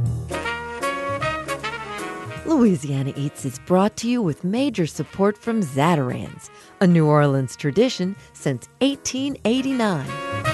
Louisiana Eats is brought to you with major support from Zatarain's, a New Orleans tradition since 1889.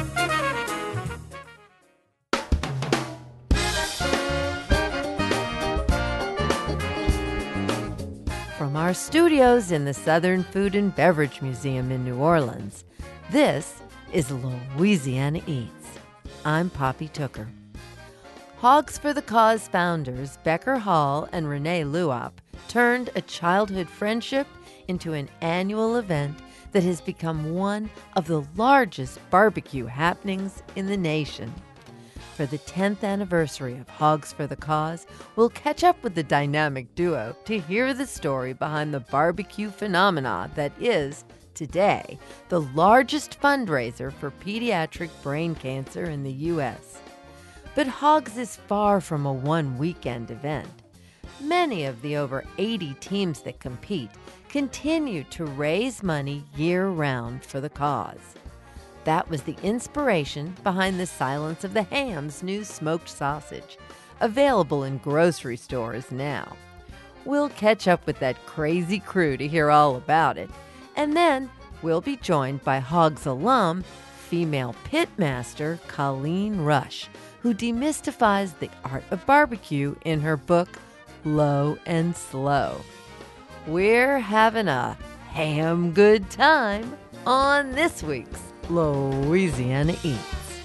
From our studios in the Southern Food and Beverage Museum in New Orleans, this is Louisiana Eats. I'm Poppy Tooker. Hogs for the Cause founders Becker Hall and Renee Luop turned a childhood friendship into an annual event that has become one of the largest barbecue happenings in the nation. For the 10th anniversary of Hogs for the Cause, we'll catch up with the dynamic duo to hear the story behind the barbecue phenomena that is, today, the largest fundraiser for pediatric brain cancer in the U.S. But Hogs is far from a one-weekend event. Many of the over 80 teams that compete continue to raise money year-round for the cause. That was the inspiration behind the Silence of the Hams new smoked sausage, available in grocery stores now. We'll catch up with that crazy crew to hear all about it, and then we'll be joined by Hogs alum, female pitmaster Colleen Rush, who demystifies the art of barbecue in her book, Low and Slow. We're having a ham good time on this week's Louisiana Eats.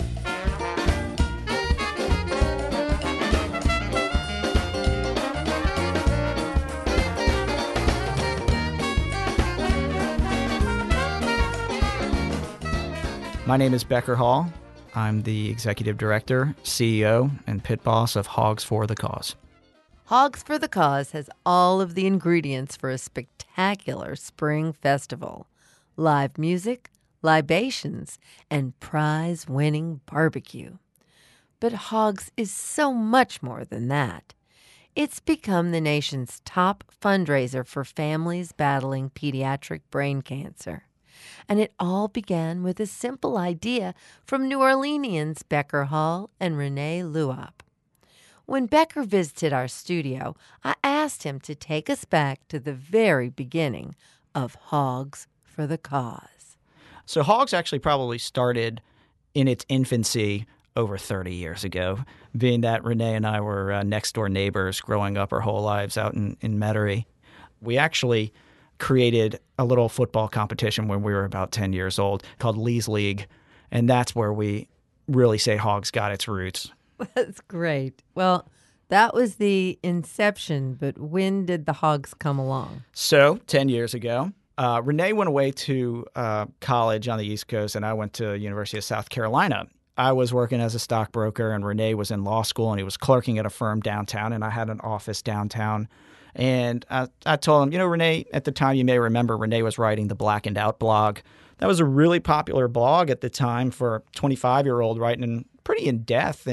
My name is Becker Hall. I'm the Executive Director, CEO, and pit boss of Hogs for the Cause. Hogs for the Cause has all of the ingredients for a spectacular spring festival. Live music, libations, and prize-winning barbecue. But Hogs is so much more than that. It's become the nation's top fundraiser for families battling pediatric brain cancer. And it all began with a simple idea from New Orleanians Becker Hall and Renee Luop. When Becker visited our studio, I asked him to take us back to the very beginning of Hogs for the Cause. So Hogs actually probably started in its infancy over 30 years ago, being that Renee and I were next-door neighbors growing up our whole lives out in Metairie. We actually created a little football competition when we were about 10 years old called Lee's League, and that's where we really say Hogs got its roots. That's great. Well, that was the inception, but when did the Hogs come along? So 10 years ago, Renee went away to college on the East Coast, and I went to University of South Carolina. I was working as a stockbroker, and Renee was in law school, and he was clerking at a firm downtown, and I had an office downtown. And I told him, Renee, at the time, you may remember, Renee was writing the Blackened Out blog. That was a really popular blog at the time for a 25-year-old writing pretty in-depth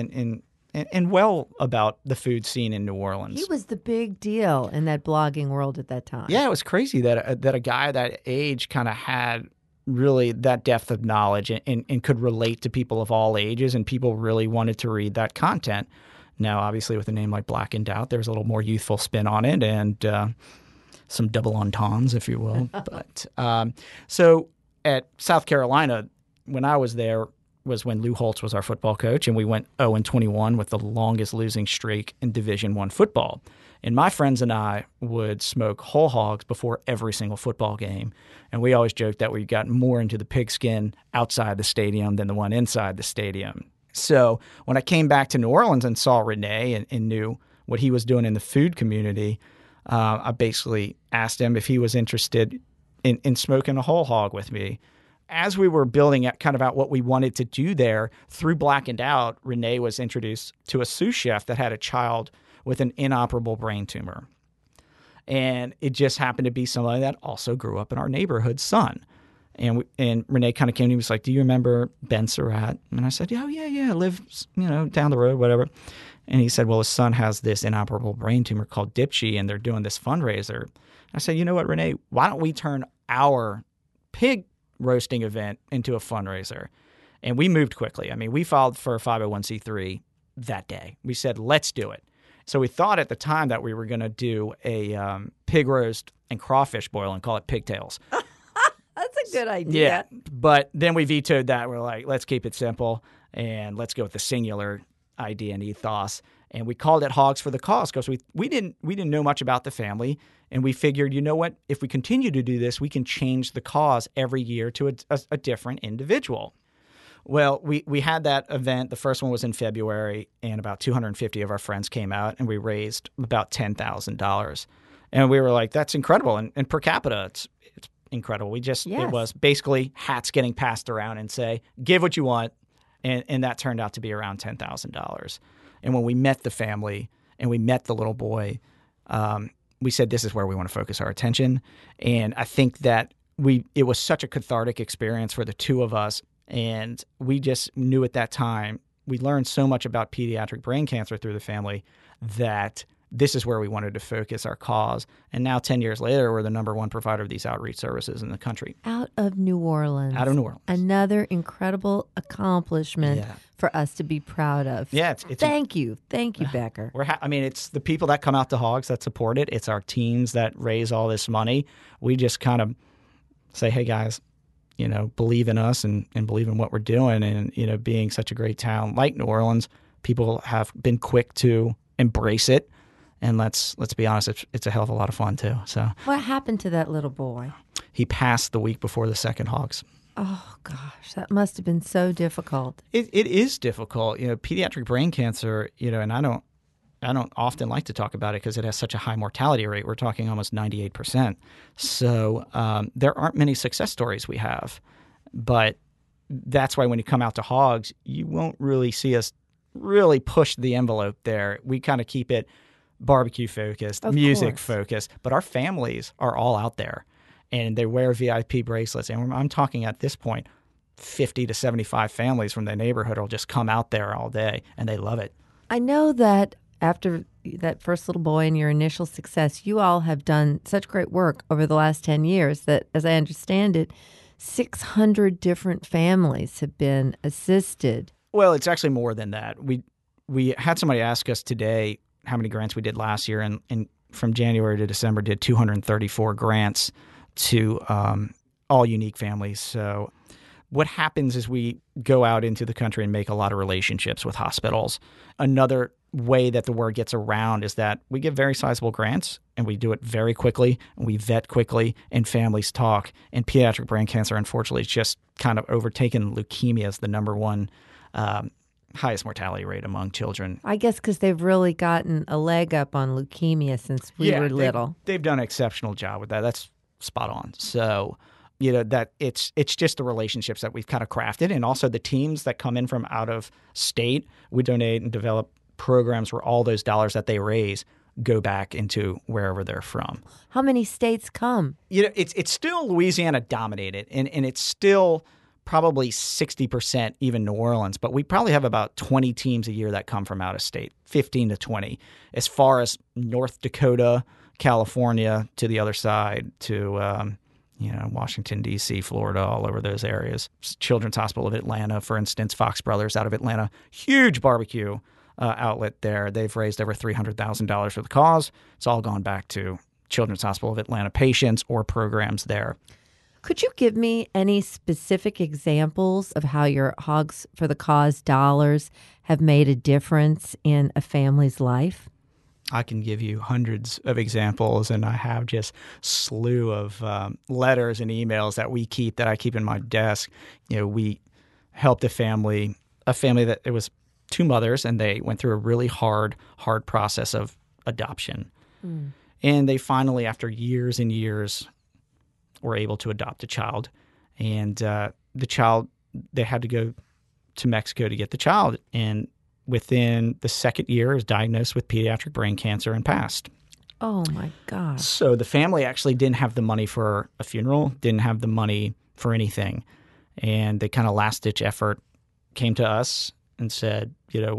and well about the food scene in New Orleans. He was the big deal in that blogging world at that time. Yeah, it was crazy that a guy that age kind of had really that depth of knowledge and could relate to people of all ages, and people really wanted to read that content. Now, obviously, with a name like Blackened Out, there's a little more youthful spin on it and some double entendres, if you will. But so at South Carolina, when I was there, was when Lou Holtz was our football coach, and we went 0-21 with the longest losing streak in Division I football. And my friends and I would smoke whole hogs before every single football game. And we always joked that we got more into the pigskin outside the stadium than the one inside the stadium. So when I came back to New Orleans and saw Renee and knew what he was doing in the food community, I basically asked him if he was interested in smoking a whole hog with me. As we were building out what we wanted to do there, through Blackened Out, Renee was introduced to a sous chef that had a child with an inoperable brain tumor. And it just happened to be somebody that also grew up in our neighborhood's son. And Renee kind of came to me and was like, "Do you remember Ben Surratt?" And I said, "Oh, yeah, lives, down the road, whatever." And he said, "Well, his son has this inoperable brain tumor called Dipshy, and they're doing this fundraiser." I said, "You know what, Renee? Why don't we turn our pig roasting event into a fundraiser?" And we moved quickly. I mean, we filed for a 501c3 that day. We said, let's do it. So we thought at the time that we were going to do a pig roast and crawfish boil and call it pigtails. That's a good idea. Yeah, but then we vetoed that. We're like, let's keep it simple and let's go with the singular idea and ethos. And we called it Hogs for the Cause because we didn't know much about the family, and we figured, you know what, if we continue to do this, we can change the cause every year to a different individual. Well, we had that event. The first one was in February, and about 250 of our friends came out, and we raised about $10,000. And we were like, that's incredible. And per capita, it's incredible. It was basically hats getting passed around and say, give what you want. And that turned out to be around $10,000. And when we met the family and we met the little boy, we said, this is where we want to focus our attention. And I think that it was such a cathartic experience for the two of us. And we just knew at that time, we learned so much about pediatric brain cancer through the family that this is where we wanted to focus our cause. And now 10 years later, we're the number one provider of these outreach services in the country. Out of New Orleans. Another incredible accomplishment for us to be proud of. Yeah. Thank you, Becker. It's the people that come out to Hogs that support it. It's our teams that raise all this money. We just kind of say, hey, guys, believe in us and believe in what we're doing. And, being such a great town like New Orleans, people have been quick to embrace it. And let's be honest, it's a hell of a lot of fun, too. So, what happened to that little boy? He passed the week before the second Hogs. Oh, gosh, that must have been so difficult. It is difficult. Pediatric brain cancer, and I don't often like to talk about it because it has such a high mortality rate. We're talking almost 98%. So there aren't many success stories we have. But that's why when you come out to Hogs, you won't really see us really push the envelope there. We kind of keep it barbecue focused, music focused, but our families are all out there and they wear VIP bracelets. And I'm talking at this point, 50 to 75 families from the neighborhood will just come out there all day and they love it. I know that after that first little boy and your initial success, you all have done such great work over the last 10 years that, as I understand it, 600 different families have been assisted. Well, it's actually more than that. We had somebody ask us today how many grants we did last year, and from January to December did 234 grants to all unique families. So what happens is we go out into the country and make a lot of relationships with hospitals. Another way that the word gets around is that we give very sizable grants and we do it very quickly and we vet quickly and families talk. And pediatric brain cancer, unfortunately, is just kind of overtaken leukemia as the number one highest mortality rate among children. I guess because they've really gotten a leg up on leukemia since we were little. They've done an exceptional job with that. That's spot on. So, that it's just the relationships that we've kind of crafted, and also the teams that come in from out of state. We donate and develop programs where all those dollars that they raise go back into wherever they're from. How many states come? It's still Louisiana dominated, and it's still probably 60% even New Orleans, but we probably have about 20 teams a year that come from out of state, 15 to 20. As far as North Dakota, California, to the other side, to Washington, D.C., Florida, all over those areas. Children's Hospital of Atlanta, for instance, Fox Brothers out of Atlanta, huge barbecue outlet there. They've raised over $300,000 for the cause. It's all gone back to Children's Hospital of Atlanta patients or programs there. Could you give me any specific examples of how your Hogs for the Cause dollars have made a difference in a family's life? I can give you hundreds of examples, and I have just slew of letters and emails that we keep, that I keep in my desk. We helped a family that it was two mothers, and they went through a really hard process of adoption. Mm. And they finally, after years and years, were able to adopt a child. And the child, they had to go to Mexico to get the child. And within the second year, was diagnosed with pediatric brain cancer and passed. Oh, my gosh. So the family actually didn't have the money for a funeral, didn't have the money for anything. And they kind of last-ditch effort came to us and said,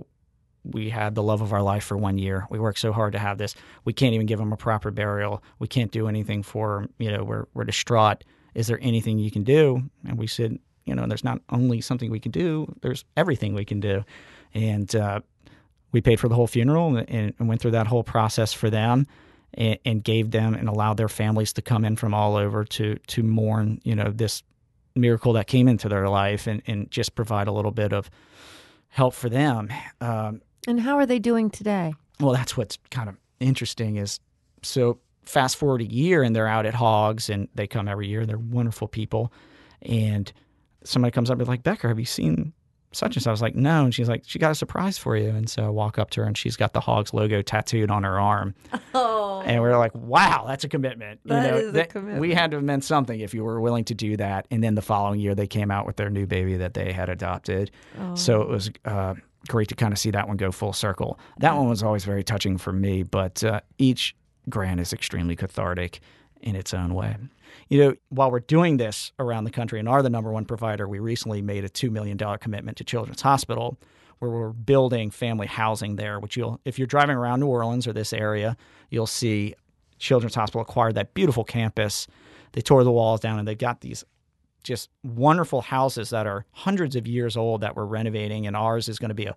we had the love of our life for 1 year. We worked so hard to have this. We can't even give him a proper burial. We can't do anything for him. We're distraught. Is there anything you can do? And we said, there's not only something we can do, there's everything we can do. And we paid for the whole funeral and went through that whole process for them and gave them and allowed their families to come in from all over to mourn, this miracle that came into their life and just provide a little bit of help for them. And how are they doing today? Well, that's what's kind of interesting is, so fast forward a year and they're out at Hogs and they come every year. They're wonderful people. And somebody comes up and is like, Becker, have you seen such and such? I was like, no. And she's like, she got a surprise for you. And so I walk up to her and she's got the Hogs logo tattooed on her arm. Oh. And we're like, wow, that's a commitment. That is a commitment. We had to have meant something if you were willing to do that. And then the following year they came out with their new baby that they had adopted. Oh. So it was great to kind of see that one go full circle. That one was always very touching for me, but each grant is extremely cathartic in its own way. While we're doing this around the country and are the number one provider, we recently made a $2 million commitment to Children's Hospital, where we're building family housing there, which if you're driving around New Orleans or this area, you'll see Children's Hospital acquired that beautiful campus. They tore the walls down and they've got these just wonderful houses that are hundreds of years old that we're renovating. And ours is going to be a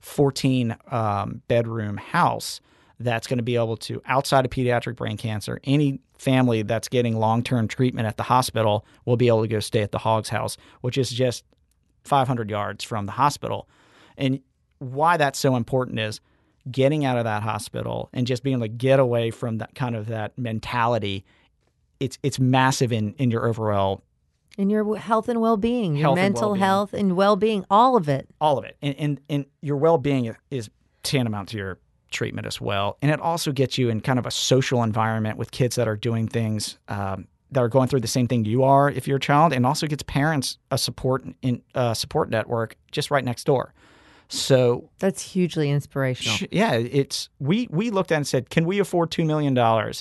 14 bedroom house that's going to be able to, outside of pediatric brain cancer, any family that's getting long-term treatment at the hospital will be able to go stay at the Hogs House, which is just 500 yards from the hospital. And why that's so important is getting out of that hospital and just being able to get away from that kind of that mentality. It's massive in your overall in your health and well-being, your mental health and well-being, all of it. All of it. And your well-being is tantamount to your treatment as well. And it also gets you in kind of a social environment with kids that are doing things that are going through the same thing you are if you're a child, and also gets parents a support network just right next door. So that's hugely inspirational. Yeah, we looked at it and said, can we afford $2 million,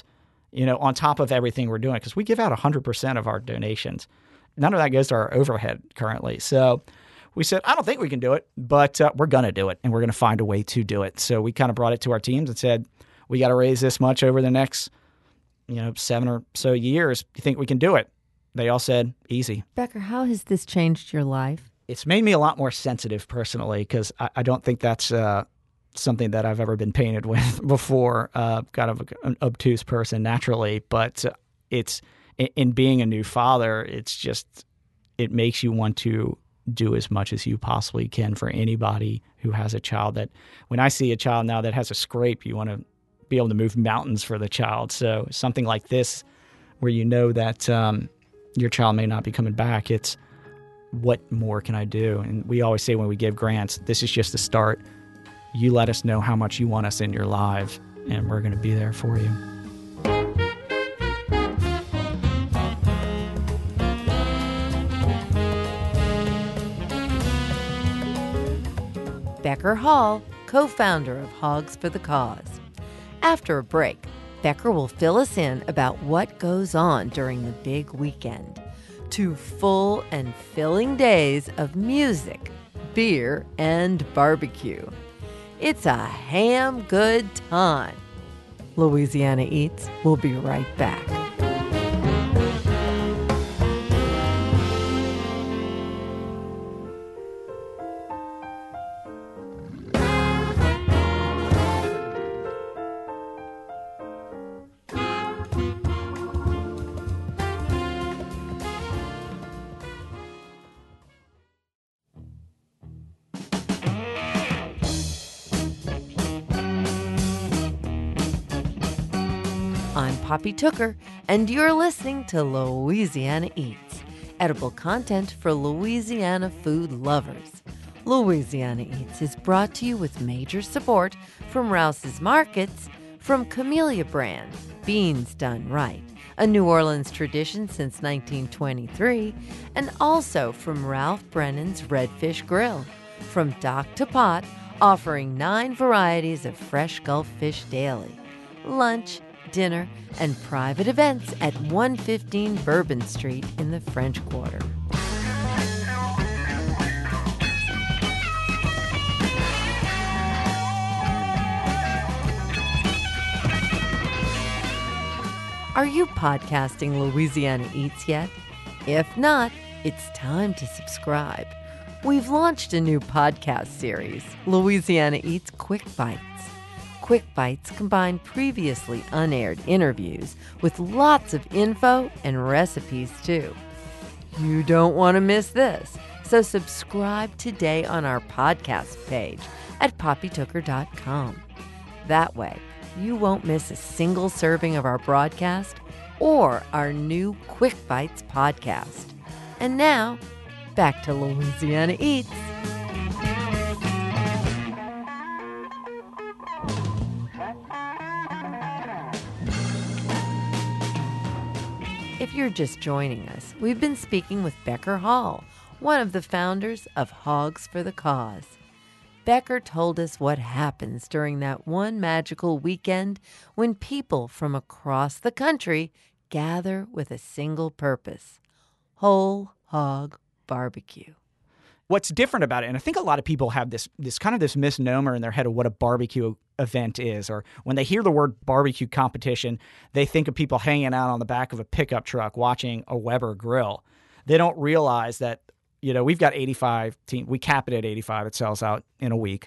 on top of everything we're doing? Because we give out 100% of our donations. None of that goes to our overhead currently. So we said, I don't think we can do it, but we're going to do it, and we're going to find a way to do it. So we kind of brought it to our teams and said, we got to raise this much over the next 7 or so years. Do you think we can do it? They all said, easy. Becker, how has this changed your life? It's made me a lot more sensitive personally, because I don't think that's something that I've ever been painted with before. Kind of an obtuse person naturally, but it's in being a new father, it makes you want to do as much as you possibly can for anybody who has a child. That when I see a child now that has a scrape, you want to be able to move mountains for the child. So something like this, where that your child may not be coming back, it's what more can I do? And we always say when we give grants, this is just a start. You let us know how much you want us in your life, and we're going to be there for you. Becker Hall, co-founder of Hogs for the Cause. After a break, Becker will fill us in about what goes on during the big weekend. 2 full and filling days of music, beer, and barbecue. It's a ham good time. Louisiana Eats will be right back. I'm Poppy Tooker, and you're listening to Louisiana Eats, edible content for Louisiana food lovers. Louisiana Eats is brought to you with major support from Rouse's Markets, from Camellia Brand, Beans Done Right, a New Orleans tradition since 1923, and also from Ralph Brennan's Redfish Grill, from Dock to Pot, offering 9 varieties of fresh Gulf fish daily. Lunch, dinner, and private events at 115 Bourbon Street in the French Quarter. Are you podcasting Louisiana Eats yet? If not, it's time to subscribe. We've launched a new podcast series, Louisiana Eats Quick Bites. Quick Bites combine previously unaired interviews with lots of info and recipes, too. You don't want to miss this, so subscribe today on our podcast page at poppytooker.com. That way, you won't miss a single serving of our broadcast or our new Quick Bites podcast. And now, back to Louisiana Eats. If you're just joining us, we've been speaking with Becker Hall, one of the founders of Hogs for the Cause. Becker told us what happens during that one magical weekend when people from across the country gather with a single purpose: whole hog barbecue. What's different about it, and I think a lot of people have this misnomer in their head of what a barbecue event is, or when they hear the word barbecue competition, they think of people hanging out on the back of a pickup truck watching a Weber grill. They don't realize that, we've got 85 teams. We cap it at 85. It sells out in a week.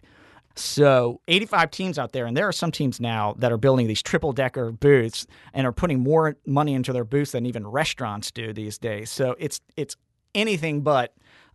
So 85 teams out there, and there are some teams now that are building these triple-decker booths and are putting more money into their booths than even restaurants do these days. So it's anything but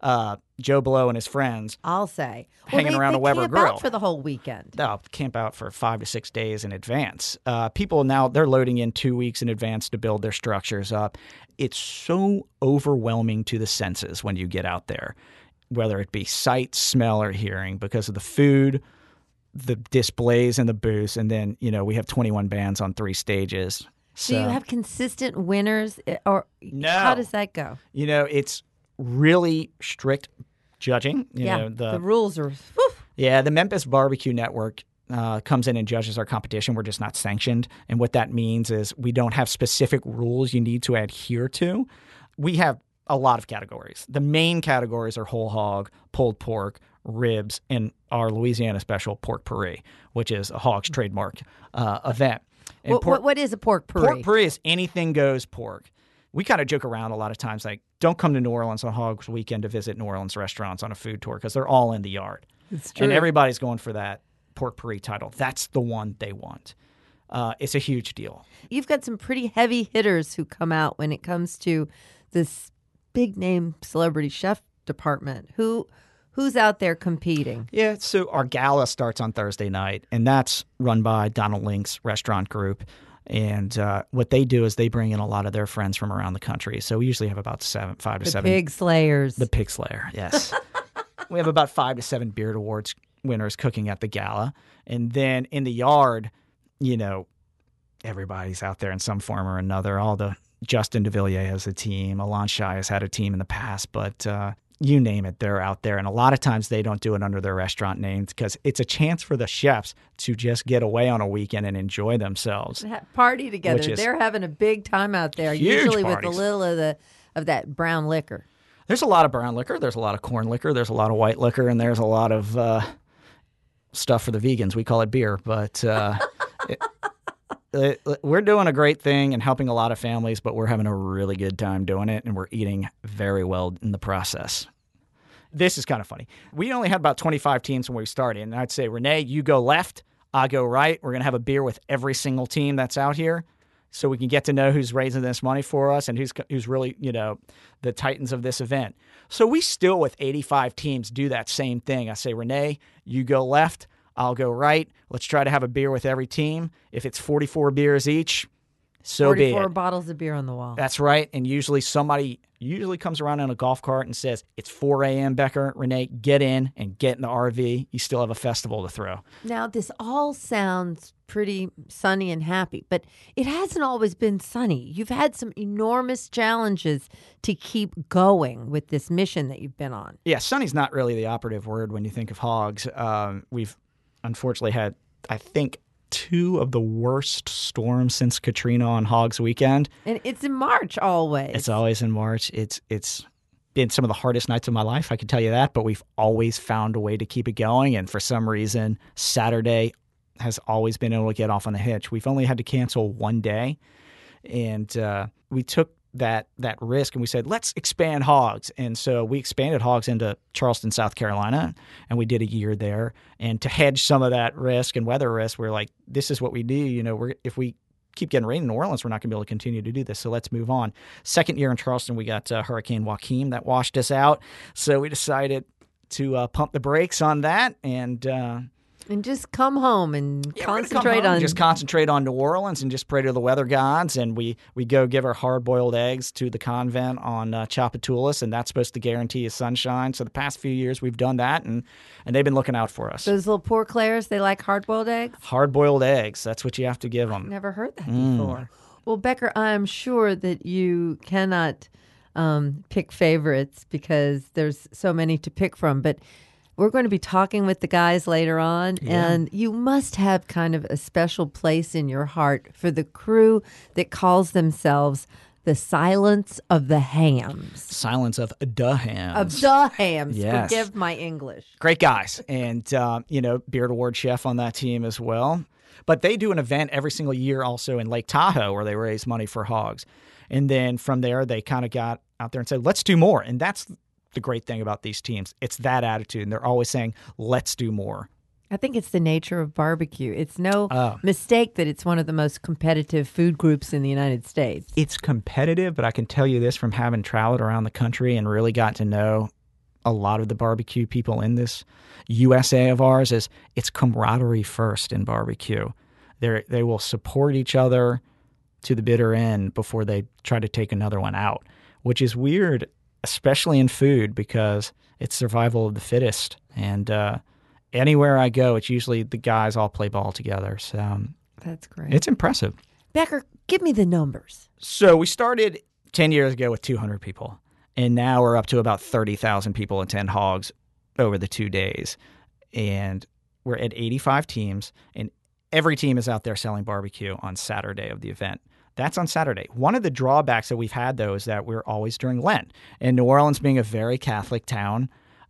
Joe Blow and his friends. I'll say. Hanging around a Weber grill. Camp out for the whole weekend. No, camp out for 5 to 6 days in advance. People now, they're loading in 2 weeks in advance to build their structures up. It's so overwhelming to the senses when you get out there, whether it be sight, smell, or hearing, because of the food, the displays in the booths, and then, we have 21 bands on 3 stages. So, do you have consistent winners, or no. How does that go? It's really strict judging. The rules are... Whew. Yeah, the Memphis Barbecue Network comes in and judges our competition. We're just not sanctioned. And what that means is we don't have specific rules you need to adhere to. We have a lot of categories. The main categories are whole hog, pulled pork, ribs, and our Louisiana special pork pourri, which is a Hog's trademark event. And what is a pork pourri? Pork pourri is anything goes pork. We kind of joke around a lot of times, like, don't come to New Orleans on Hogs Weekend to visit New Orleans restaurants on a food tour, because they're all in the yard. It's true. And everybody's going for that pork pourri title. That's the one they want. It's a huge deal. You've got some pretty heavy hitters who come out when it comes to this big-name celebrity chef department. Who's out there competing? Yeah, so our gala starts on Thursday night, and that's run by Donald Link's restaurant group. And what they do is they bring in a lot of their friends from around the country. So we usually have about 5 to 7. The Pig Slayers. The Pig Slayer, yes. We have about 5 to 7 Beard Awards winners cooking at the gala. And then in the yard, everybody's out there in some form or another. Justin DeVilliers has a team. Alon Shai has had a team in the past. But you name it, they're out there. And a lot of times they don't do it under their restaurant names because it's a chance for the chefs to just get away on a weekend and enjoy themselves. Party together. They're having a big time out there, usually parties. With a little of that brown liquor. There's a lot of brown liquor. There's a lot of corn liquor. There's a lot of white liquor. And there's a lot of stuff for the vegans. We call it beer. But we're doing a great thing and helping a lot of families, but we're having a really good time doing it, and we're eating very well in the process. This is kind of funny. We only had about 25 teams when we started, and I'd say, Renee, you go left, I go right. We're going to have a beer with every single team that's out here so we can get to know who's raising this money for us and who's really, the titans of this event. So we still, with 85 teams, do that same thing. I say, Renee, you go left, I'll go right. Let's try to have a beer with every team. If it's 44 beers each, so be it. 44 bottles of beer on the wall. That's right. And usually somebody comes around in a golf cart and says, it's 4 a.m., Becker. Renee, get in and get in the RV. You still have a festival to throw. Now, this all sounds pretty sunny and happy, but it hasn't always been sunny. You've had some enormous challenges to keep going with this mission that you've been on. Yeah, sunny's not really the operative word when you think of hogs. We've unfortunately had, I think, 2 of the worst storms since Katrina on Hogs Weekend. And it's in March always. It's always in March. It's been some of the hardest nights of my life, I can tell you that, but we've always found a way to keep it going. And for some reason, Saturday has always been able to get off on the hitch. We've only had to cancel one day. And we took that risk and we said, let's expand hogs. And so we expanded hogs into Charleston, South Carolina, and we did a year there. And to hedge some of that risk and weather risk, we're like, this is what we do. You know, if we keep getting rain in New Orleans, we're not going to be able to continue to do this. So let's move on. Second year in Charleston, we got Hurricane Joaquin that washed us out. So we decided to pump the brakes on that and just come home and concentrate on New Orleans and just pray to the weather gods. And we go give our hard-boiled eggs to the convent on Tchoupitoulas, and that's supposed to guarantee us sunshine. So the past few years we've done that, and they've been looking out for us. Those little poor Claires, they like hard-boiled eggs? Hard-boiled eggs. That's what you have to give them. I've never heard that before. Well, Becker, I'm sure that you cannot pick favorites because there's so many to pick from, but we're going to be talking with the guys later on, and you must have kind of a special place in your heart for the crew that calls themselves the Silence of the Hams. Silence of the Hams. Of the Hams. Yes. Forgive my English. Great guys. And, Beard Award chef on that team as well. But they do an event every single year also in Lake Tahoe where they raise money for hogs. And then from there, they kind of got out there and said, let's do more. And that's the great thing about these teams. It's that attitude. And they're always saying, let's do more. I think it's the nature of barbecue. It's no mistake that it's one of the most competitive food groups in the United States. It's competitive, but I can tell you this from having traveled around the country and really got to know a lot of the barbecue people in this USA of ours is it's camaraderie first in barbecue. They will support each other to the bitter end before they try to take another one out, which is weird, especially in food, because it's survival of the fittest. And anywhere I go, it's usually the guys all play ball together. So that's great. It's impressive. Becker, give me the numbers. So we started 10 years ago with 200 people, and now we're up to about 30,000 people attend hogs over the 2 days. And we're at 85 teams, and every team is out there selling barbecue on Saturday of the event. That's on Saturday. One of the drawbacks that we've had, though, is that we're always during Lent. And New Orleans being a very Catholic town,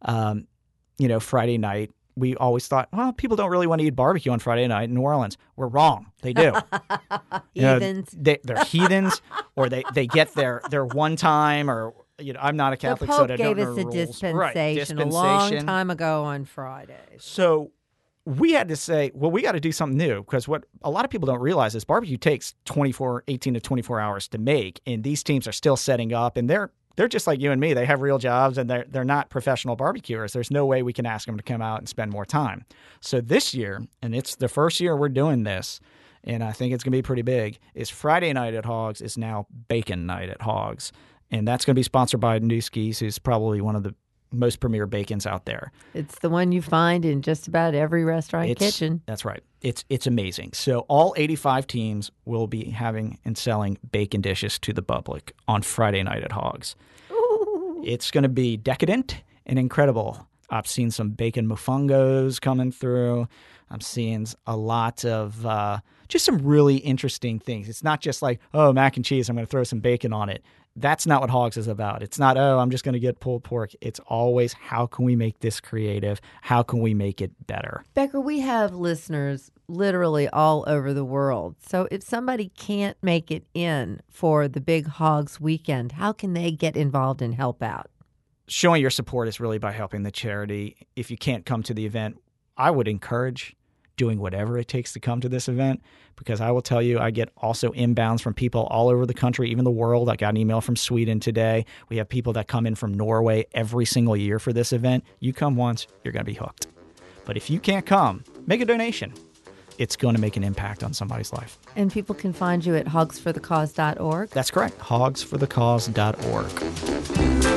Friday night, we always thought, well, people don't really want to eat barbecue on Friday night in New Orleans. We're wrong. They do. Heathens. They're heathens, or they get their one time, or I'm not a Catholic, so I don't know the rules. The Pope gave us a dispensation, dispensation a long time ago on Friday. So we had to say, well, we got to do something new, because what a lot of people don't realize is barbecue takes 18 to 24 hours to make, and these teams are still setting up, and they're just like you and me. They have real jobs, and they're not professional barbecuers. There's no way we can ask them to come out and spend more time. So this year, and it's the first year we're doing this, and I think it's going to be pretty big, is Friday night at Hogs is now Bacon Night at Hogs, and that's going to be sponsored by Newski's, who's probably one of the most premier bacons out there. It's the one you find in just about every restaurant kitchen. That's right. It's amazing. So all 85 teams will be having and selling bacon dishes to the public on Friday night at Hogs. Ooh. It's going to be decadent and incredible. I've seen some bacon mofungos coming through. I'm seeing a lot of just some really interesting things. It's not just like, oh, mac and cheese, I'm going to throw some bacon on it. That's not what Hogs is about. It's not, oh, I'm just going to get pulled pork. It's always, how can we make this creative? How can we make it better? Becker, we have listeners literally all over the world. So if somebody can't make it in for the big Hogs weekend, how can they get involved and help out? Showing your support is really by helping the charity. If you can't come to the event, I would encourage doing whatever it takes to come to this event, because I will tell you, I get also inbounds from people all over the country, even the world. I got an email from Sweden today. We have people that come in from Norway every single year for this event. You come once, you're going to be hooked. But if you can't come, make a donation. It's going to make an impact on somebody's life. And people can find you at hogsforthecause.org. That's correct. hogsforthecause.org.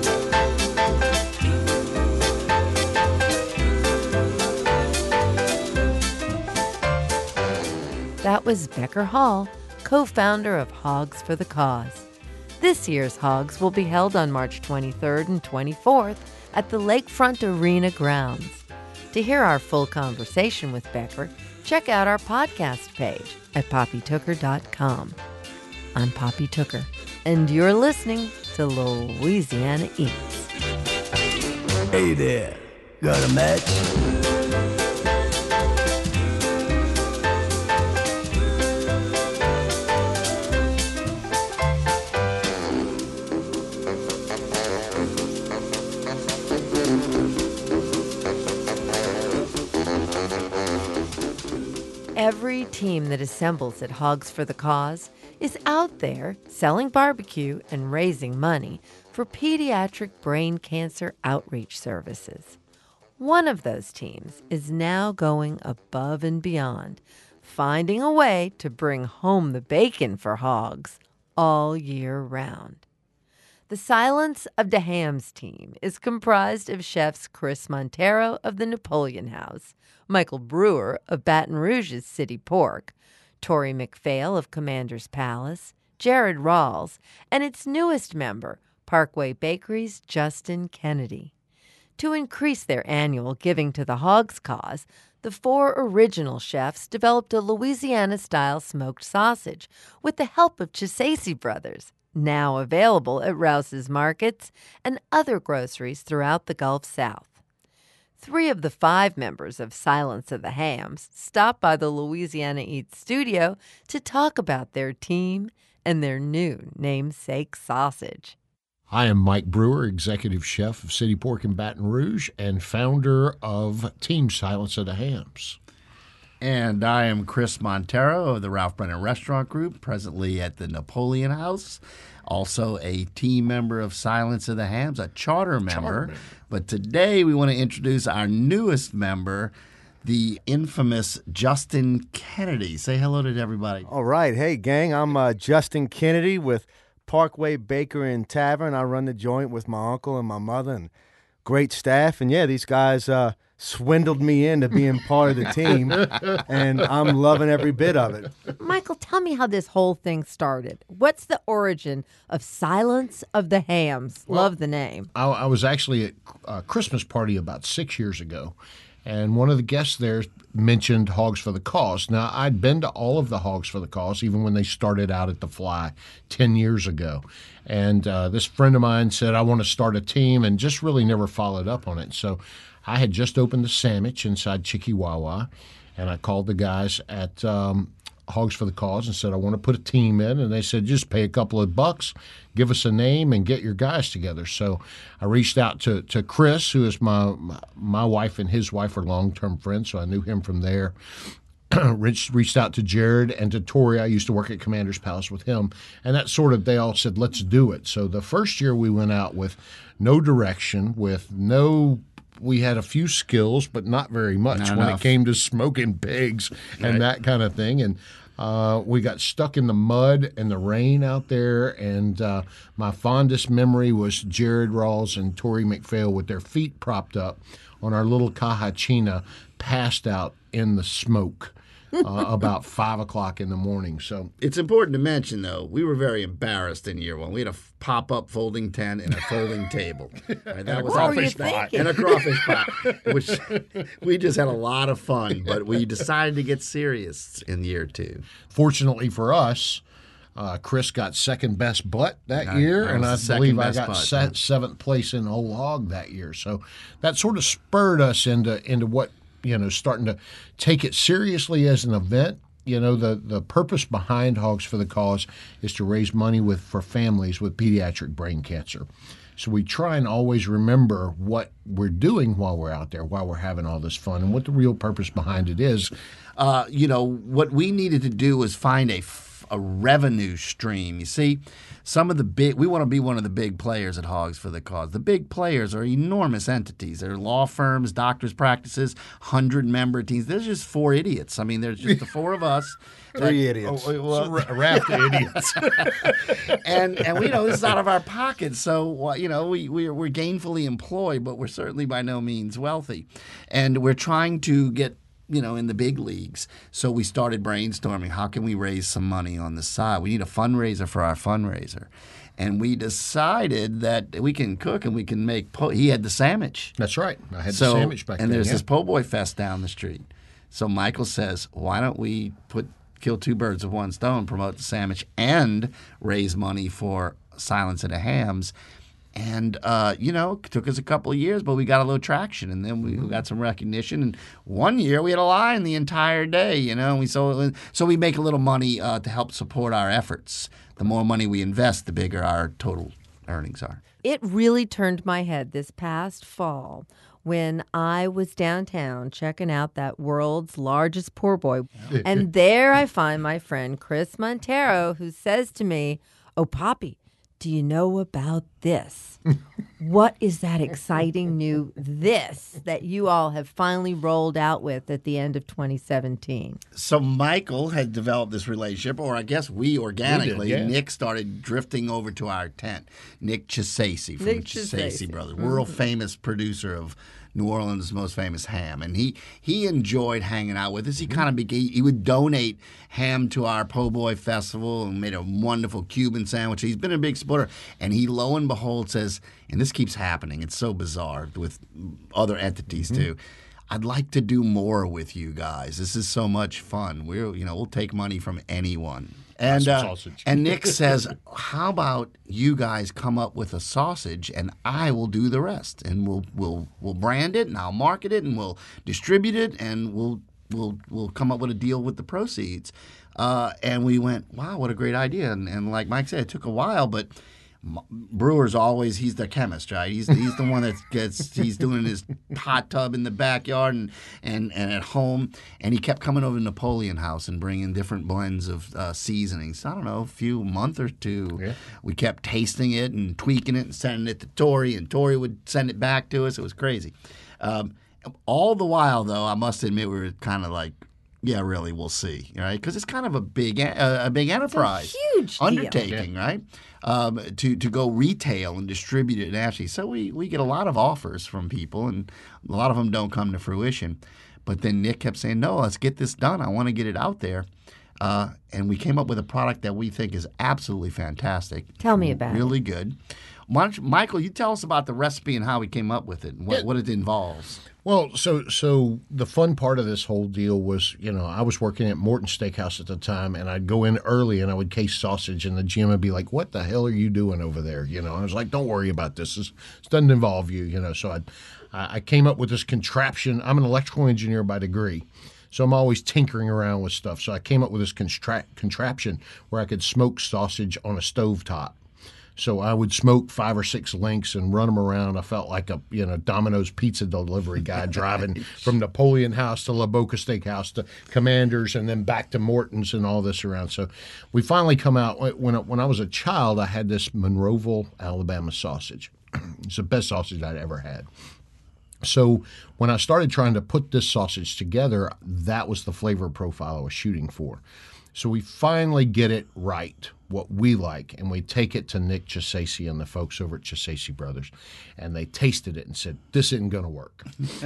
That was Becker Hall, co-founder of Hogs for the Cause. This year's Hogs will be held on March 23rd and 24th at the Lakefront Arena grounds. To hear our full conversation with Becker, check out our podcast page at poppytooker.com. I'm Poppy Tooker, and you're listening to Louisiana Eats. Hey there, got a match? Every team that assembles at Hogs for the Cause is out there selling barbecue and raising money for pediatric brain cancer outreach services. One of those teams is now going above and beyond, finding a way to bring home the bacon for hogs all year round. The Silence of the Hams team is comprised of chefs Chris Montero of the Napoleon House, Michael Brewer of Baton Rouge's City Pork, Tori McPhail of Commander's Palace, Jared Rawls, and its newest member, Parkway Bakery's Justin Kennedy. To increase their annual giving to the Hogs Cause, the 4 original chefs developed a Louisiana-style smoked sausage with the help of Chisaisi Brothers, now available at Rouse's Markets and other groceries throughout the Gulf South. 3 of the 5 members of Silence of the Hams stopped by the Louisiana Eats studio to talk about their team and their new namesake sausage. I am Mike Brewer, executive chef of City Pork in Baton Rouge and founder of Team Silence of the Hams. And I am Chris Montero of the Ralph Brennan Restaurant Group, presently at the Napoleon House, also a team member of Silence of the Hams, a charter member. But today we want to introduce our newest member, the infamous Justin Kennedy. Say hello to everybody. All right. Hey, gang, I'm Justin Kennedy with Parkway Bakery and Tavern. I run the joint with my uncle and my mother and great staff. And, yeah, these guys swindled me into being part of the team, and I'm loving every bit of it. Michael, tell me how this whole thing started. What's the origin of Silence of the Hams? Love the name. I was actually at a Christmas party about 6 years ago, and one of the guests there mentioned Hogs for the Cause. Now, I'd been to all of the Hogs for the Cause, even when they started out at the Fly 10 years ago. And this friend of mine said, I want to start a team, and just really never followed up on it. So I had just opened the sandwich inside Chicky-Wawa, and I called the guys at Hogs for the Cause and said, I want to put a team in. And they said, just pay a couple of bucks, give us a name, and get your guys together. So I reached out to Chris, who is my wife and his wife are long-term friends, so I knew him from there. Reached out to Jared and to Tori. I used to work at Commander's Palace with him. And that sort of, they all said, let's do it. So the first year we went out with no direction, we had a few skills, but not very much when it came to smoking pigs and that kind of thing. And we got stuck in the mud and the rain out there. And my fondest memory was Jared Rawls and Tori McPhail with their feet propped up on our little Kahachina, passed out in the smoke. About 5 o'clock in the morning. So it's important to mention, though, we were very embarrassed in year one. We had a pop-up folding tent and a folding table. Right? That was what were you thinking? And a crawfish pot, which we just had a lot of fun. But we decided to get serious in year 2. Fortunately for us, Chris got second best butt that year, and I believe I got seventh place in whole hog that year. So that sort of spurred us into what, starting to take it seriously as an event. The purpose behind Hogs for the Cause is to raise money for families with pediatric brain cancer. So we try and always remember what we're doing while we're out there, while we're having all this fun, and what the real purpose behind it is. What we needed to do was find a revenue stream. You see, we want to be one of the big players at Hogs for the Cause. The big players are enormous entities. They're law firms, doctors' practices, 100-member teams. There's just 4 idiots. I mean, there's just the 4 of us. 3 idiots. A raft of idiots. and this is out of our pockets. So, we're gainfully employed, but we're certainly by no means wealthy. And we're trying to get in the big leagues. So we started brainstorming, how can we raise some money on the side? We need a fundraiser for our fundraiser. And we decided that we can cook and we can make he had the sandwich. That's right. I had the sandwich back then. And there's this Po' Boy Fest down the street. So Michael says, why don't we kill 2 birds with 1 stone, promote the sandwich and raise money for Silence of the Hams. And, it took us a couple of years, but we got a little traction, and then we got some recognition. And one year we had a line the entire day, and so we make a little money to help support our efforts. The more money we invest, the bigger our total earnings are. It really turned my head this past fall when I was downtown checking out that world's largest poor boy. And there I find my friend Chris Montero, who says to me, "Oh, Poppy, do you know about this?" What is that exciting new this that you all have finally rolled out with at the end of 2017? So Michael had developed this relationship, or I guess we organically. yeah. Nick started drifting over to our tent. Nick Chisasi from Nick the Chisasi Chisasi. Brothers, world famous producer of New Orleans' most famous ham, and he enjoyed hanging out with us. He kind of he would donate ham to our Po' Boy festival and made a wonderful Cuban sandwich. He's been a big supporter, and he lo and behold says, and this keeps happening. It's so bizarre with other entities too. I'd like to do more with you guys. This is so much fun. We'll take money from anyone. And Some sausage. and Nick says, "How about you guys come up with a sausage, and I will do the rest, and we'll brand it, and I'll market it, and we'll distribute it, and we'll come up with a deal with the proceeds." And we went, "Wow, what a great idea!" And like Mike said, it took a while, but Brewer's always, he's the chemist, right? He's the one that he's doing his hot tub in the backyard and at home. And he kept coming over to Napoleon House and bringing different blends of seasonings. I don't know, a few month or two. Yeah. We kept tasting it and tweaking it and sending it to Tori, and Tori would send it back to us. It was crazy. All the while, though, I must admit, we were kind of like, yeah, really, we'll see, right? Because it's kind of a big enterprise, huge deal. undertaking, right? To go retail and distribute it nationally. So we get a lot of offers from people, and a lot of them don't come to fruition. But then Nick kept saying, "No, let's get this done. I want to get it out there." And we came up with a product that we think is absolutely fantastic. Tell me about it. Really good. Why don't you, Michael, you tell us about the recipe and how we came up with it and what it involves. Well, so the fun part of this whole deal was, I was working at Morton Steakhouse at the time, and I'd go in early and I would case sausage, and the GM would be like, "What the hell are you doing over there?" I was like, "Don't worry about this. This doesn't involve you." So I came up with this contraption. I'm an electrical engineer by degree, so I'm always tinkering around with stuff. So I came up with this contraption where I could smoke sausage on a stovetop. So I would smoke 5 or 6 links and run them around. I felt like a Domino's pizza delivery guy driving from Napoleon House to La Boca Steakhouse to Commander's and then back to Morton's and all this around. So we finally come out. When I was a child, I had this Monroeville, Alabama sausage. It's the best sausage I'd ever had. So when I started trying to put this sausage together, that was the flavor profile I was shooting for. So we finally get it right, what we like, and we take it to Nick Chisasi and the folks over at Chisasi Brothers, and they tasted it and said, "This isn't going to work."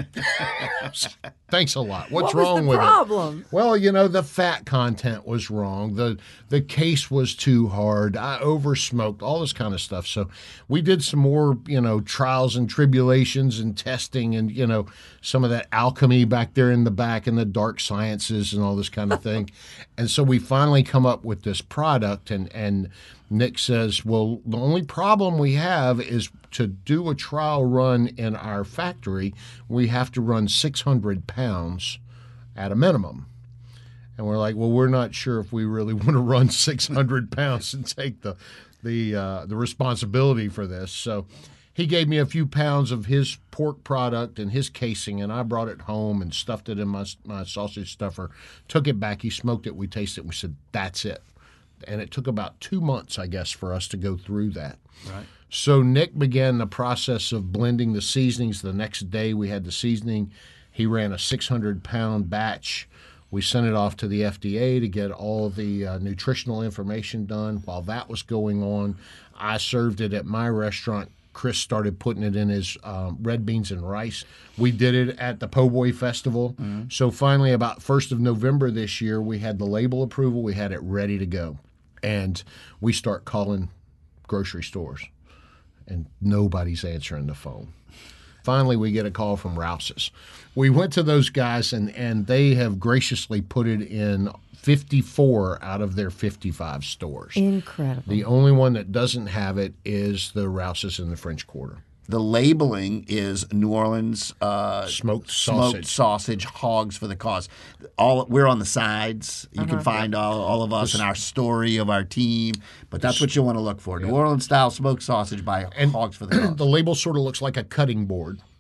Thanks a lot. What's wrong with problem? it? Well, the fat content was wrong. The case was too hard. I oversmoked, all this kind of stuff. So we did some more, trials and tribulations and testing and, some of that alchemy back there in the back and the dark sciences and all this kind of thing. And so we finally come up with this product, and Nick says, "Well, the only problem we have is to do a trial run in our factory, we have to run 600 pounds at a minimum." And we're like, "Well, we're not sure if we really want to run 600 pounds and take the responsibility for this." So he gave me a few pounds of his pork product and his casing, and I brought it home and stuffed it in my sausage stuffer, took it back, he smoked it, we tasted it, we said, "That's it." And it took about 2 months, I guess, for us to go through that. Right. So Nick began the process of blending the seasonings. The next day we had the seasoning. He ran a 600-pound batch. We sent it off to the FDA to get all the nutritional information done. While that was going on, I served it at my restaurant. Chris started putting it in his red beans and rice. We did it at the Po' Boy Festival. Mm-hmm. So finally, about 1st of November this year, we had the label approval. We had it ready to go. And we start calling grocery stores, and nobody's answering the phone. Finally, we get a call from Rouse's. We went to those guys, and they have graciously put it in 54 out of their 55 stores. Incredible. The only one that doesn't have it is the Rouse's in the French Quarter. The labeling is New Orleans smoked sausage, hogs for the cause. We're on the sides. You can find all of us and our story of our team, but that's what you want to look for. New Orleans style smoked sausage by Hogs for the Cause. The label sort of looks like a cutting board.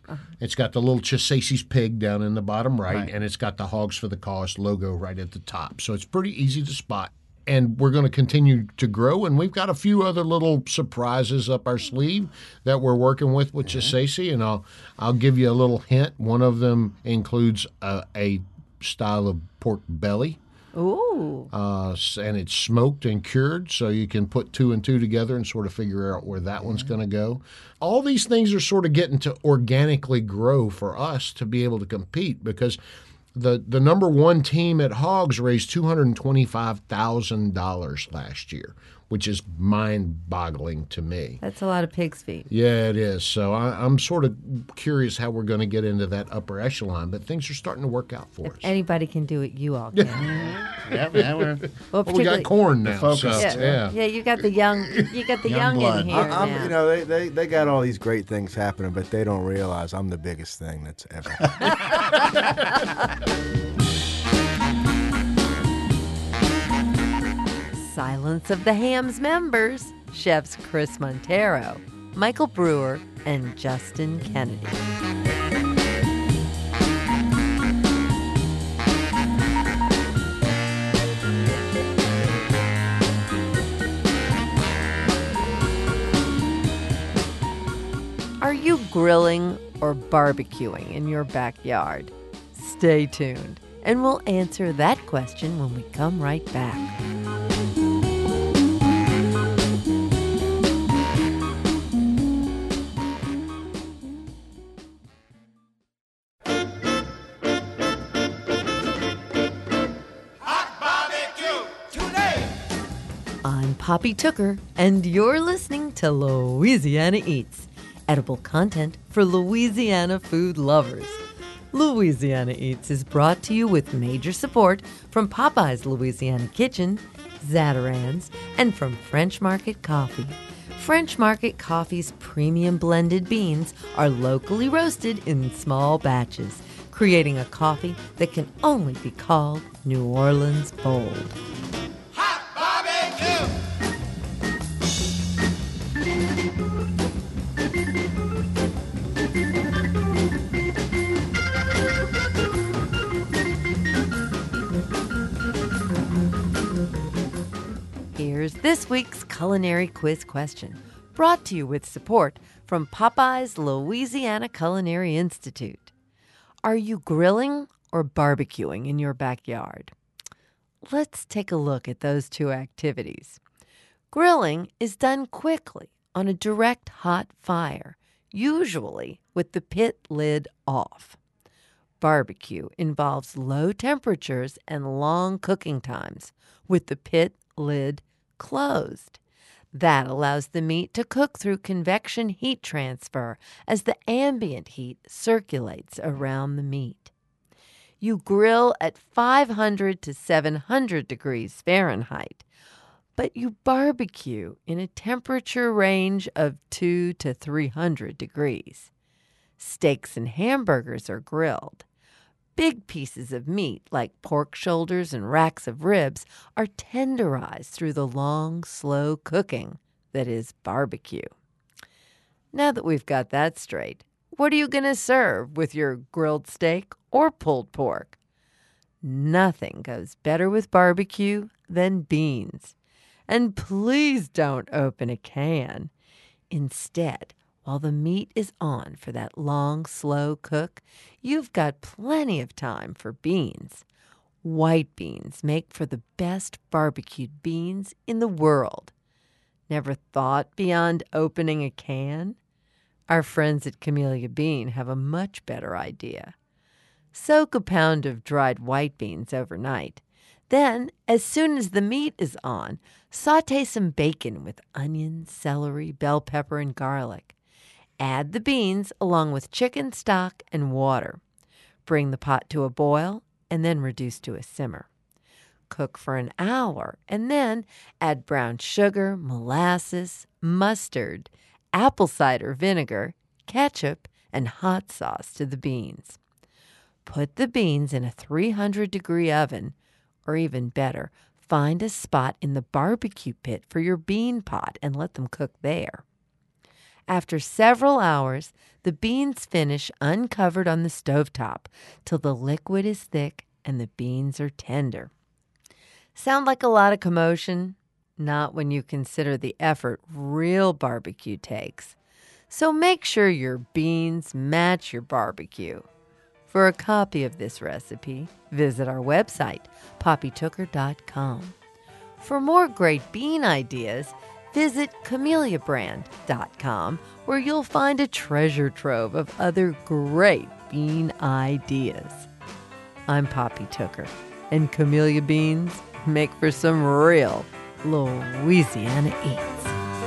It's got the little Chisasi's pig down in the bottom right, Right. and it's got the Hogs for the Cause logo right at the top. So it's pretty easy to spot. And we're going to continue to grow, and we've got a few other little surprises up our sleeve that we're working with Chisasi, and I'll give you a little hint. One of them includes a style of pork belly. Ooh. And it's smoked and cured, so you can put two and two together and sort of figure out where that one's going to go. All these things are sort of getting to organically grow for us to be able to compete, because the number one team at Hogs raised $225,000 last year, which is mind-boggling to me. That's a lot of pig's feet. Yeah, it is. So I'm sort of curious how we're going to get into that upper echelon, but things are starting to work out for us. Anybody can do it. You all can. Yeah, man. Well, Well, we particularly- got corn now, focus. so Yeah. yeah. You got the young. You got the young blood. in here now. You know, they got all these great things happening, but they don't realize I'm the biggest thing that's ever happened. Silence of the Hams members, chefs Chris Montero, Michael Brewer, and Justin Kennedy. Are you grilling or barbecuing in your backyard? Stay tuned, and we'll answer that question when we come right back. I'm Poppy Tooker, and you're listening to Louisiana Eats, edible content for Louisiana food lovers. Louisiana Eats is brought to you with major support from Popeye's Louisiana Kitchen, Zatarain's, and from French Market Coffee. French Market Coffee's premium blended beans are locally roasted in small batches, creating a coffee that can only be called New Orleans bold. Here's this week's culinary quiz question, brought to you with support from Popeye's Louisiana Culinary Institute. Are you grilling or barbecuing in your backyard? Let's take a look at those two activities. Grilling is done quickly on a direct hot fire, usually with the pit lid off. Barbecue involves low temperatures and long cooking times with the pit lid closed. That allows the meat to cook through convection heat transfer as the ambient heat circulates around the meat. You grill at 500 to 700 degrees Fahrenheit, but you barbecue in a temperature range of 200 to 300 degrees. Steaks and hamburgers are grilled. Big pieces of meat, like pork shoulders and racks of ribs, are tenderized through the long, slow cooking that is barbecue. Now that we've got that straight, what are you going to serve with your grilled steak or pulled pork? Nothing goes better with barbecue than beans. And please don't open a can. Instead, while the meat is on for that long, slow cook, you've got plenty of time for beans. White beans make for the best barbecued beans in the world. Never thought beyond opening a can? Our friends at Camellia Bean have a much better idea. Soak a pound of dried white beans overnight. Then, as soon as the meat is on, sauté some bacon with onion, celery, bell pepper, and garlic. Add the beans along with chicken stock and water. Bring the pot to a boil and then reduce to a simmer. Cook for an hour and then add brown sugar, molasses, mustard, apple cider vinegar, ketchup, and hot sauce to the beans. Put the beans in a 300-degree oven, or even better, find a spot in the barbecue pit for your bean pot and let them cook there. After several hours, the beans finish uncovered on the stovetop till the liquid is thick and the beans are tender. Sound like a lot of commotion? Not when you consider the effort real barbecue takes. So make sure your beans match your barbecue. For a copy of this recipe, visit our website, poppytooker.com. For more great bean ideas, visit CameliaBrand.com, where you'll find a treasure trove of other great bean ideas. I'm Poppy Tooker, and Camellia beans make for some real Louisiana eats.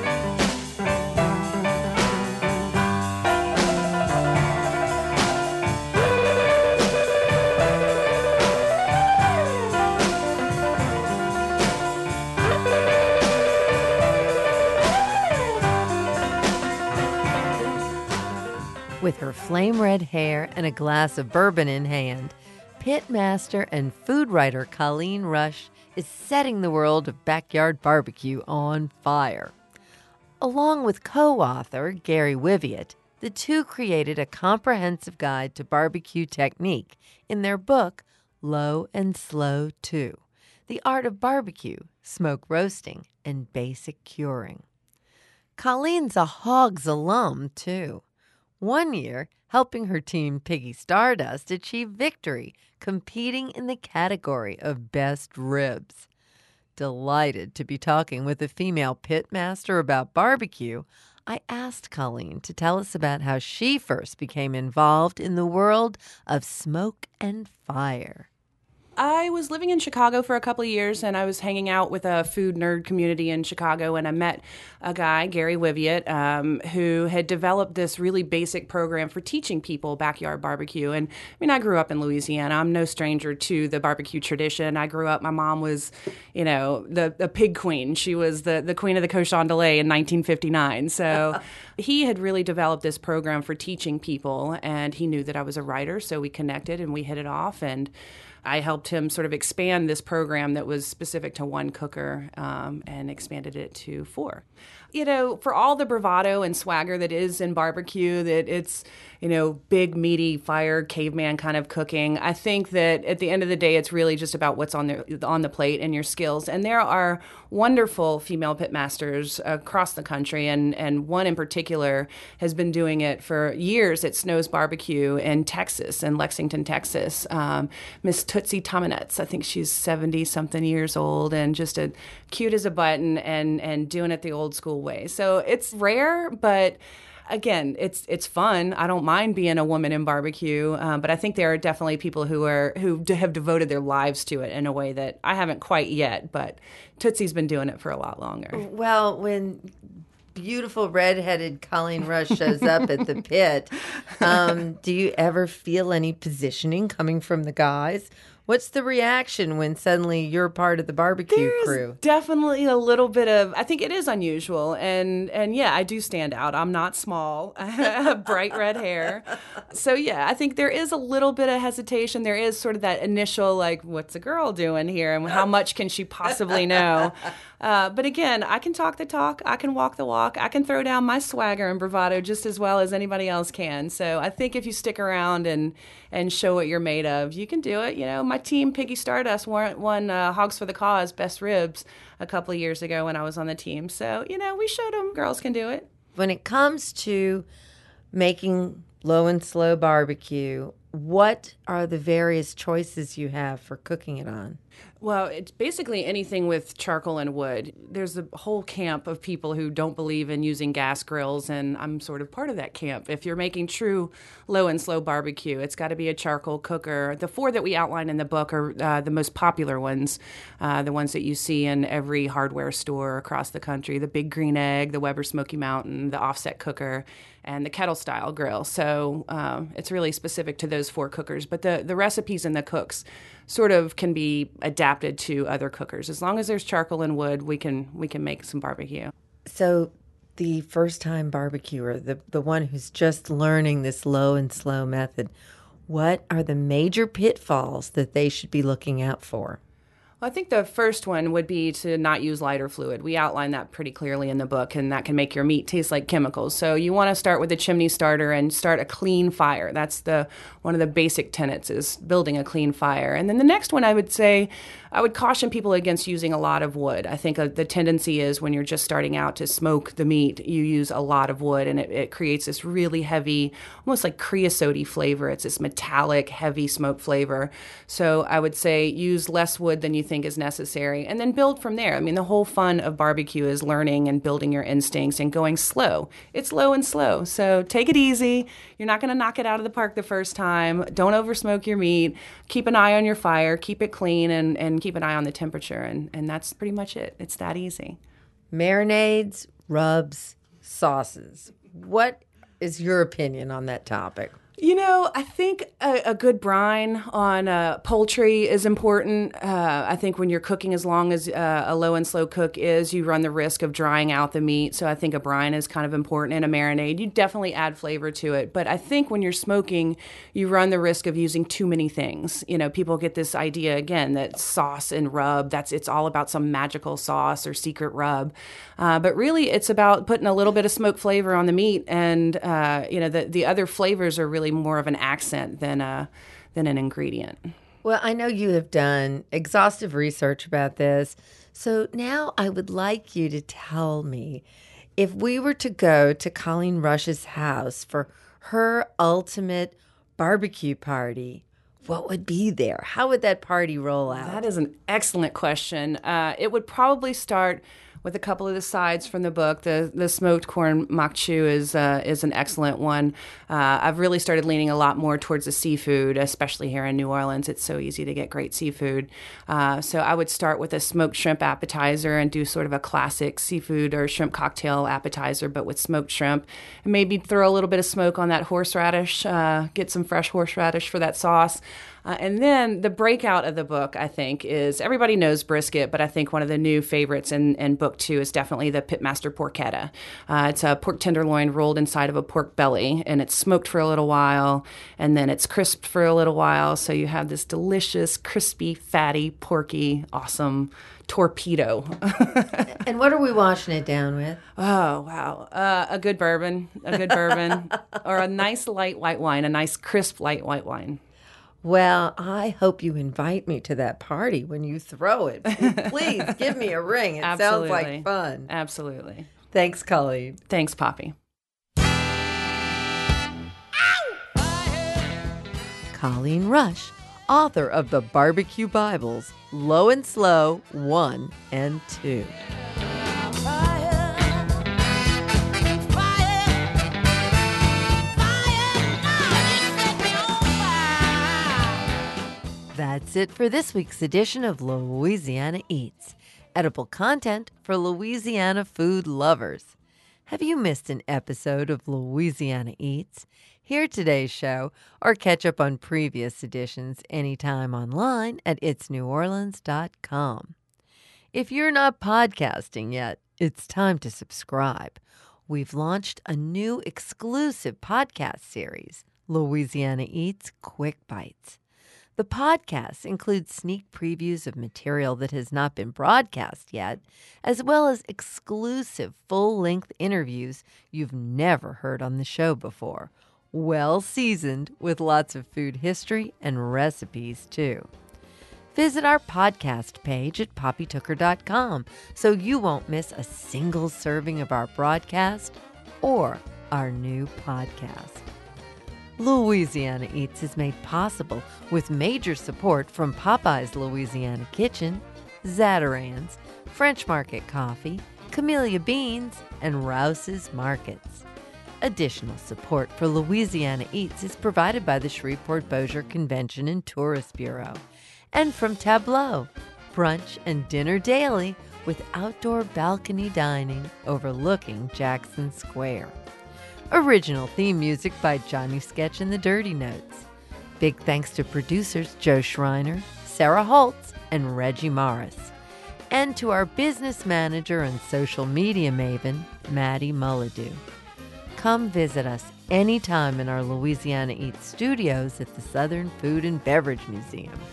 With her flame red hair and a glass of bourbon in hand, pitmaster and food writer Colleen Rush is setting the world of backyard barbecue on fire. Along with co-author Gary Wiviott, the two created a comprehensive guide to barbecue technique in their book, Low and Slow 2, The Art of Barbecue, Smoke Roasting, and Basic Curing. Colleen's a Hogs alum, too. One year, helping her team Piggy Stardust achieve victory, competing in the category of Best Ribs. Delighted to be talking with a female pitmaster about barbecue, I asked Colleen to tell us about how she first became involved in the world of smoke and fire. I was living in Chicago for a couple of years, and I was hanging out with a food nerd community in Chicago, and I met a guy, Gary Wiviott, who had developed this really basic program for teaching people backyard barbecue. And I mean, I grew up in Louisiana. I'm no stranger to the barbecue tradition. I grew up, my mom was, the pig queen. She was the queen of the cochon de lait in 1959. So he had really developed this program for teaching people, and he knew that I was a writer, so we connected and we hit it off, and I helped him sort of expand this program that was specific to one cooker and expanded it to 4. For all the bravado and swagger that is in barbecue, that it's, big, meaty, fire, caveman kind of cooking, I think that at the end of the day, it's really just about what's on the plate and your skills. And there are wonderful female pitmasters across the country, and one in particular has been doing it for years at Snow's Barbecue in Texas, in Lexington, Texas. Miss Tootsie Tominetz, I think she's 70-something years old, and just cute as a button, and doing it the old school way. So it's rare, but again, it's fun. I don't mind being a woman in barbecue, but I think there are definitely people who have devoted their lives to it in a way that I haven't quite yet. But Tootsie's been doing it for a lot longer. Well, when beautiful redheaded Colleen Rush shows up at the pit, do you ever feel any positioning coming from the guys? What's the reaction when suddenly you're part of the barbecue crew? There's definitely a little bit of, I think it is unusual. And yeah, I do stand out. I'm not small. I have bright red hair. So yeah, I think there is a little bit of hesitation. There is sort of that initial, like, what's a girl doing here? And how much can she possibly know? But again, I can talk the talk. I can walk the walk. I can throw down my swagger and bravado just as well as anybody else can. So I think if you stick around and show what you're made of, you can do it. My team, Piggy Stardust, won Hogs for the Cause Best Ribs a couple of years ago when I was on the team. So, we showed them girls can do it. When it comes to making low and slow barbecue, what are the various choices you have for cooking it on? Well, it's basically anything with charcoal and wood. There's a whole camp of people who don't believe in using gas grills, and I'm sort of part of that camp. If you're making true low and slow barbecue, it's got to be a charcoal cooker. The 4 that we outline in the book are the most popular ones, the ones that you see in every hardware store across the country: the Big Green Egg, the Weber Smoky Mountain, the offset cooker, and the kettle style grill. So it's really specific to those 4 cookers. But the recipes and the cooks sort of can be adapted to other cookers. As long as there's charcoal and wood, we can make some barbecue. So the first-time barbecuer, the one who's just learning this low and slow method, what are the major pitfalls that they should be looking out for? Well, I think the first one would be to not use lighter fluid. We outline that pretty clearly in the book, and that can make your meat taste like chemicals. So you want to start with a chimney starter and start a clean fire. That's one of the basic tenets, is building a clean fire. And then the next one, I would say, I would caution people against using a lot of wood. I think the tendency is when you're just starting out to smoke the meat, you use a lot of wood, and it creates this really heavy, almost like creosote flavor. It's this metallic, heavy smoke flavor. So I would say use less wood than you think is necessary, and then build from there. I mean, the whole fun of barbecue is learning and building your instincts and going slow. It's low and slow. So take it easy. You're not going to knock it out of the park the first time. Don't over smoke your meat. Keep an eye on your fire. Keep it clean, and keep an eye on the temperature. And that's pretty much it. It's that easy. Marinades, rubs, sauces. What is your opinion on that topic? You know, I think a good brine on poultry is important. I think when you're cooking, as long as a low and slow cook is, you run the risk of drying out the meat. So I think a brine is kind of important in a marinade. You definitely add flavor to it. But I think when you're smoking, you run the risk of using too many things. You know, people get this idea, again, that sauce and rub, it's all about some magical sauce or secret rub. But really, it's about putting a little bit of smoke flavor on the meat. And, the other flavors are really more of an accent than an ingredient. Well, I know you have done exhaustive research about this. So now I would like you to tell me, if we were to go to Colleen Rush's house for her ultimate barbecue party, what would be there? How would that party roll out? That is an excellent question. It would probably start with a couple of the sides from the book. The smoked corn makchu is an excellent one. I've really started leaning a lot more towards the seafood, especially here in New Orleans. It's so easy to get great seafood. So I would start with a smoked shrimp appetizer and do sort of a classic seafood or shrimp cocktail appetizer, but with smoked shrimp. And maybe throw a little bit of smoke on that horseradish, get some fresh horseradish for that sauce. And then the breakout of the book, I think, is, everybody knows brisket, but I think one of the new favorites in book 2 is definitely the Pitmaster porchetta. It's a pork tenderloin rolled inside of a pork belly, and it's smoked for a little while, and then it's crisped for a little while. So you have this delicious, crispy, fatty, porky, awesome torpedo. And what are we washing it down with? Oh, wow. A good bourbon, or a nice light white wine, a nice crisp light white wine. Well, I hope you invite me to that party when you throw it. Please give me a ring. It sounds like fun. Absolutely. Thanks, Colleen. Thanks, Poppy. Colleen Rush, author of the Barbecue Bibles, Low and Slow 1 and 2. That's it for this week's edition of Louisiana Eats, edible content for Louisiana food lovers. Have you missed an episode of Louisiana Eats? Hear today's show or catch up on previous editions anytime online at itsneworleans.com. If you're not podcasting yet, it's time to subscribe. We've launched a new exclusive podcast series, Louisiana Eats Quick Bites. The podcast includes sneak previews of material that has not been broadcast yet, as well as exclusive full-length interviews you've never heard on the show before, well seasoned with lots of food history and recipes, too. Visit our podcast page at poppytooker.com so you won't miss a single serving of our broadcast or our new podcast. Louisiana Eats is made possible with major support from Popeye's Louisiana Kitchen, Zatarain's, French Market Coffee, Camellia Beans, and Rouse's Markets. Additional support for Louisiana Eats is provided by the Shreveport-Bossier Convention and Tourist Bureau, and from Tableau, brunch and dinner daily with outdoor balcony dining overlooking Jackson Square. Original theme music by Johnny Sketch and the Dirty Notes. Big thanks to producers Joe Schreiner, Sarah Holtz, and Reggie Morris. And to our business manager and social media maven, Maddie Mullidew. Come visit us anytime in our Louisiana Eats studios at the Southern Food and Beverage Museum.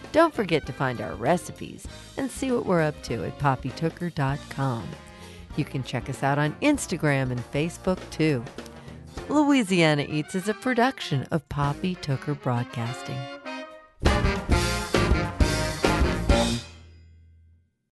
Don't forget to find our recipes and see what we're up to at poppytooker.com. You can check us out on Instagram and Facebook, too. Louisiana Eats is a production of Poppy Tooker Broadcasting.